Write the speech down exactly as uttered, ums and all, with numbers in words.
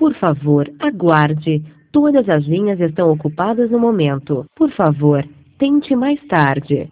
Por favor, aguarde. Todas as linhas estão ocupadas no momento. Por favor, tente mais tarde.